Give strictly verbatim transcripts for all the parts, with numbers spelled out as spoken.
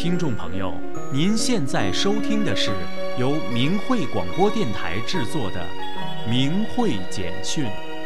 听众朋友，您现在收听的是由明慧广播电台制作的《明慧简讯》。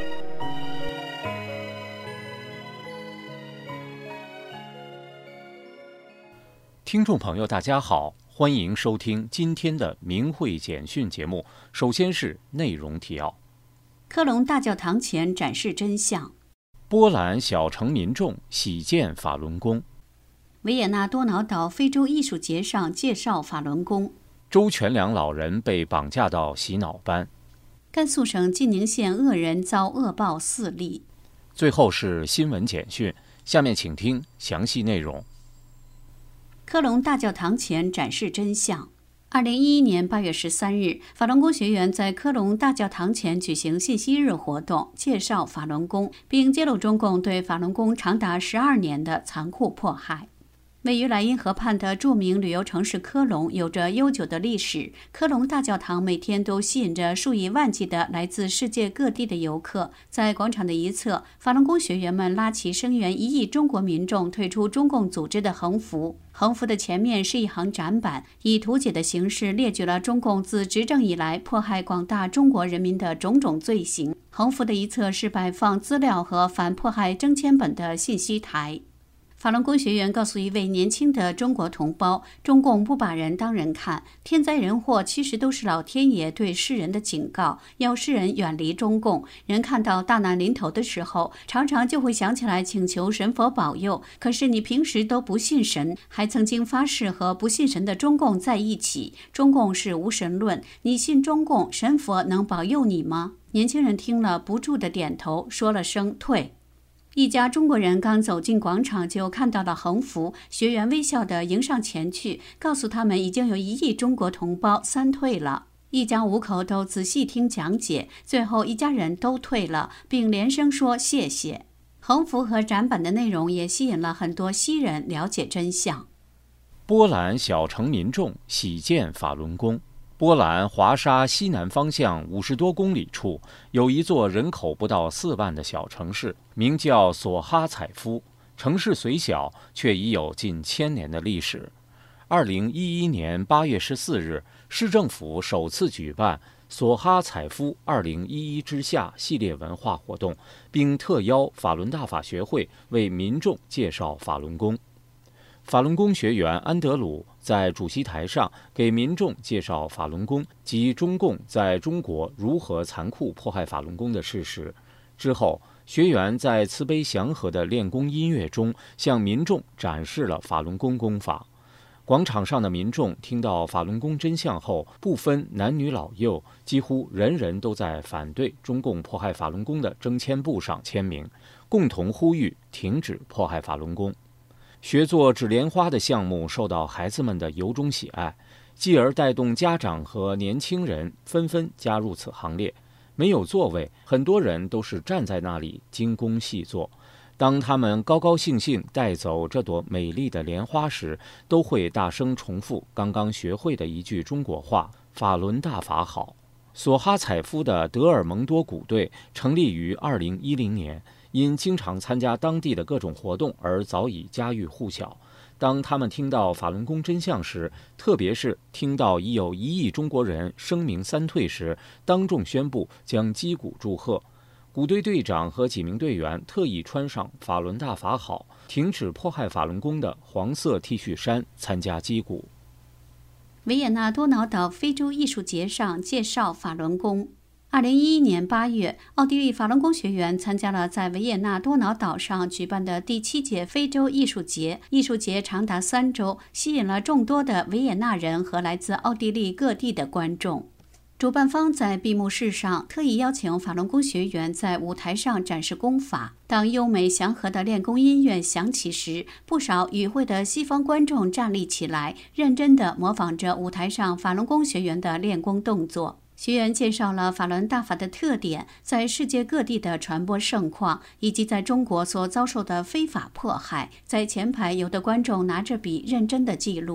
听众朋友，大家好，欢迎收听今天的《明慧简讯》节目。首先是内容提要： 科隆大教堂前展示真相； 波兰小城民众喜见法轮功； 维也纳多瑙岛非洲艺术节上介绍法轮功； 周全良老人被绑架到洗脑班； 甘肃省晋宁县恶人遭恶报四例。 最后是新闻简讯，下面请听详细内容。 科隆大教堂前展示真相。二零一一年八月十三日，法轮功学员在科隆大教堂前举行信息日活动，介绍法轮功，并揭露中共对法轮功长达十二年的残酷迫害。位于莱茵河畔的著名旅游城市科隆有着悠久的历史，科隆大教堂每天都吸引着数以万计的来自世界各地的游客。在广场的一侧，法轮功学员们拉起声援一亿中国民众退出中共组织的横幅。横幅的前面是一行展板，以图解的形式列举了中共自执政以来迫害广大中国人民的种种罪行。横幅的一侧是摆放资料和反迫害征签本的信息台。法轮功学员告诉一位年轻的中国同胞，中共不把人当人看，天灾人祸其实都是老天爷对世人的警告，要世人远离中共。人看到大难临头的时候，常常就会想起来请求神佛保佑，可是你平时都不信神，还曾经发誓和不信神的中共在一起。中共是无神论，你信中共，神佛能保佑你吗？年轻人听了不住的点头，说了声退。一家中国人刚走进广场，就看到了横幅，学员微笑地迎上前去，告诉他们已经有一亿中国同胞三退了。一家五口都仔细听讲解，最后一家人都退了，并连声说谢谢。横幅和展板的内容也吸引了很多西人了解真相。 波兰小城民众喜见法轮功。波兰华沙西南方向五十多公里处有一座人口不到四万的小城市，名叫索哈采夫。城市虽小，却已有近千年的历史。二零一一年八月十四日，市政府首次举办索哈采夫二零一一之夏系列文化活动，并特邀法轮大法学会为民众介绍法轮功。法轮功学员安德鲁在主席台上给民众介绍法轮功及中共在中国如何残酷迫害法轮功的事实。之后，学员在慈悲祥和的练功音乐中向民众展示了法轮功功法。广场上的民众听到法轮功真相后，不分男女老幼，几乎人人都在反对中共迫害法轮功的征签簿上签名，共同呼吁停止迫害法轮功。学做纸莲花的项目受到孩子们的由衷喜爱，继而带动家长和年轻人纷纷加入此行列。没有座位，很多人都是站在那里精工细作。当他们高高兴兴带走这朵美丽的莲花时，都会大声重复刚刚学会的一句中国话：法轮大法好。索哈采夫的德尔蒙多鼓队成立于二零一零年，因经常参加当地的各种活动而早已家喻户晓。当他们听到法轮功真相时，特别是听到已有一亿中国人声明三退时，当众宣布将击鼓祝贺。鼓队队长和几名队员特意穿上法轮大法好，停止迫害法轮功的黄色 T 恤衫参加击鼓。 维也纳多瑙岛非洲艺术节上介绍法轮功。二零一一年八月，奥地利法轮功学员参加了在维也纳多瑙岛上举办的第七届非洲艺术节。艺术节长达三周，吸引了众多的维也纳人和来自奥地利各地的观众。主办方在闭幕式上特意邀请法轮功学员在舞台上展示功法。当优美祥和的练功音乐响起时，不少与会的西方观众站立起来，认真地模仿着舞台上法轮功学员的练功动作。学员介绍了法轮大法的特点，在世界各地的传播盛况，以及在中国所遭受的非法迫害。在前排，有的观众拿着笔认真地记录。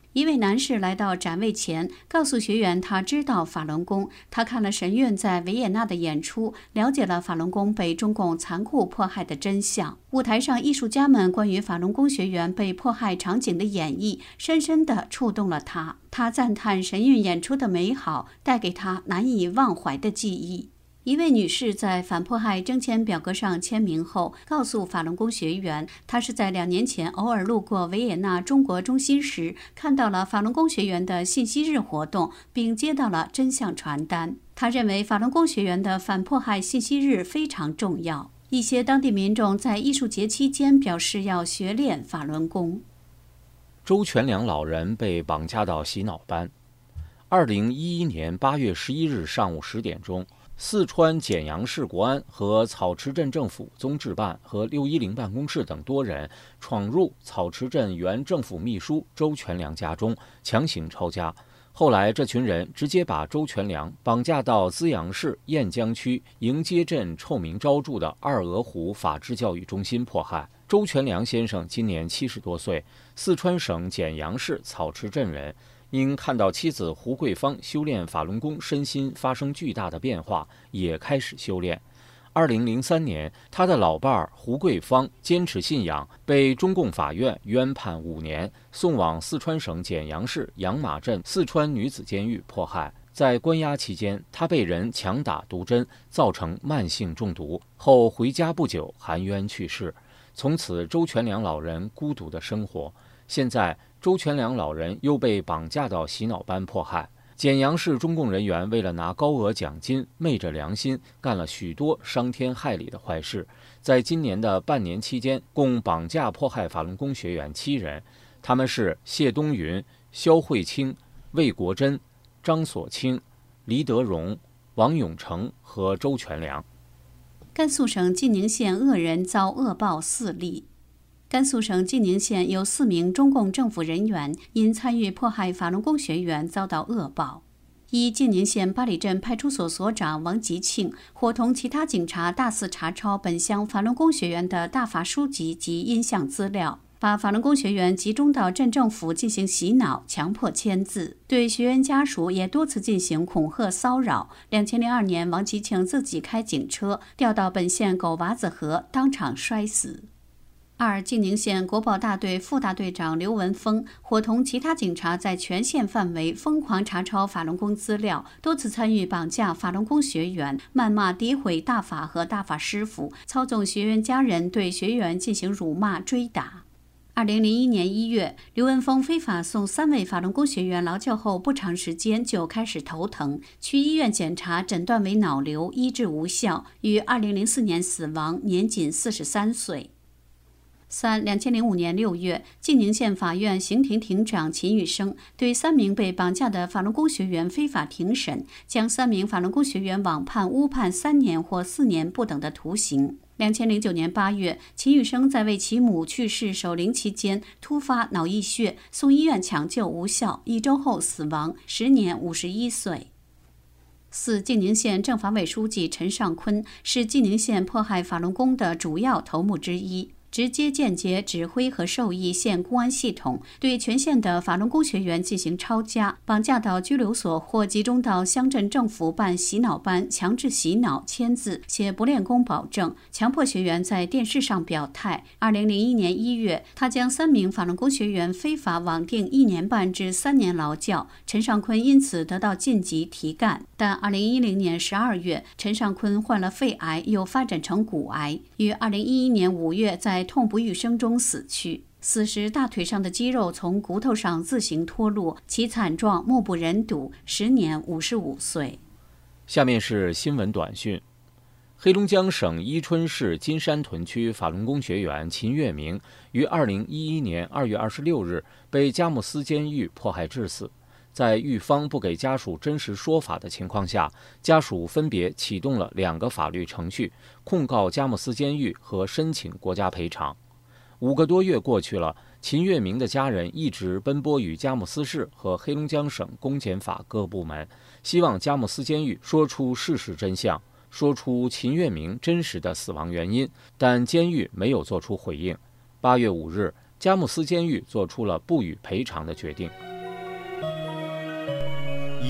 一位男士来到展位前，告诉学员他知道法轮功，他看了神韵在维也纳的演出，了解了法轮功被中共残酷迫害的真相。舞台上艺术家们关于法轮功学员被迫害场景的演绎，深深地触动了他。他赞叹神韵演出的美好，带给他难以忘怀的记忆。一位女士在反迫害征签表格上签名后，告诉法轮功学员，她是在两年前偶尔路过维也纳中国中心时，看到了法轮功学员的信息日活动，并接到了真相传单。她认为法轮功学员的反迫害信息日非常重要。一些当地民众在艺术节期间表示要学练法轮功。 周全良老人被绑架到洗脑班。二零一一年八月十一日上午十点钟。四川简阳市国安和草池镇政府综治办和六一零办公室等多人闯入草池镇原政府秘书周全良家中，强行抄家。后来，这群人直接把周全良绑架到资阳市雁江区迎街镇臭名昭著的二鹅湖法治教育中心迫害。周全良先生今年七十多岁，四川省简阳市草池镇人。因看到妻子胡桂芳修炼法轮功，身心发生巨大的变化，也开始修炼。二零零三年，他的老伴儿胡桂芳坚持信仰，被中共法院冤判五年，送往四川省简阳市杨马镇四川女子监狱迫害。在关押期间，他被人强打毒针，造成慢性中毒，后回家不久含冤去世。从此，周全良老人孤独的生活。现在，周全良老人又被绑架到洗脑班迫害。简阳市中共人员为了拿高额奖金，昧着良心干了许多伤天害理的坏事。在今年的半年期间，共绑架迫害法轮功学员七人，他们是谢东云、肖慧清、魏国珍、张所清、黎德荣、王永成和周全良。 甘肃省晋宁县恶人遭恶报四例。甘肃省晋宁县有四名中共政府人员因参与迫害法轮功学员遭到恶报。一、晋宁县八里镇派出所所长王吉庆伙同其他警察大肆查抄本乡法轮功学员的大法书籍及音像资料，把法轮功学员集中到镇政府进行洗脑、强迫签字，对学员家属也多次进行恐吓骚扰。两千零二年，王吉庆自己开警车调到本县狗娃子河，当场摔死。二、晋宁县国保大队副大队长刘文峰伙同其他警察在全县范围疯狂查抄法轮功资料，多次参与绑架法轮功学员，谩骂诋毁大法和大法师父，操纵学员家人对学员进行辱骂追打。二零零一年一月，刘文峰非法送三位法轮功学员劳教后不长时间就开始头疼，去医院检查，诊断为脑瘤，医治无效，于二零零四年死亡，年仅四十三岁。三、两千零五年六月，晋宁县法院刑庭庭长秦玉生对三名被绑架的法轮功学员非法庭审，将三名法轮功学员网判、误判三年或四年不等的徒刑。两千零九年八月，秦玉生在为其母去世守灵期间突发脑溢血，送医院抢救无效，一周后死亡，时年五十一岁。四、晋宁县政法委书记陈尚昆是晋宁县迫害法轮功的主要头目之一。直接间接指挥和授意县公安系统对全县的法轮功学员进行抄家、绑架到拘留所或集中到乡镇政府办洗脑班，强制洗脑、签字、写不练功保证，强迫学员在电视上表态。二零零一年一月，他将三名法轮功学员非法网定一年半至三年劳教，陈尚昆因此得到晋级提干。但二零一零年十二月，陈尚昆患了肺癌，又发展成骨癌，于二零一一年五月在痛不欲生中死去。死时大腿上的肌肉从骨头上自行脱落，其惨状目不忍睹，时年五十五岁。 下面是新闻短讯。黑龙江省伊春市金山屯区法轮功学员秦月明于二零一一年二月二十六日被佳木斯监狱迫害致死。在狱方不给家属真实说法的情况下，家属分别启动了两个法律程序，控告佳木斯监狱和申请国家赔偿。五个多月过去了，秦月明的家人一直奔波于佳木斯市和黑龙江省公检法各部门，希望佳木斯监狱说出事实真相，说出秦月明真实的死亡原因，但监狱没有做出回应。八月五日，佳木斯监狱做出了不予赔偿的决定。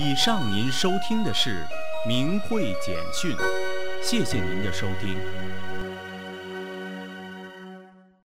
以上您收听的是明慧简讯，谢谢您的收听。